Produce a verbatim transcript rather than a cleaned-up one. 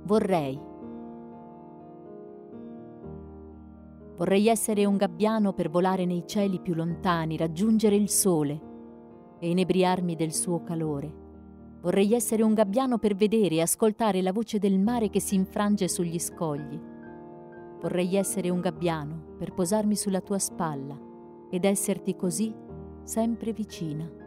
Vorrei. Vorrei essere un gabbiano per volare nei cieli più lontani, raggiungere il sole e inebriarmi del suo calore. Vorrei essere un gabbiano per vedere e ascoltare la voce del mare che si infrange sugli scogli. Vorrei essere un gabbiano per posarmi sulla tua spalla ed esserti così sempre vicina.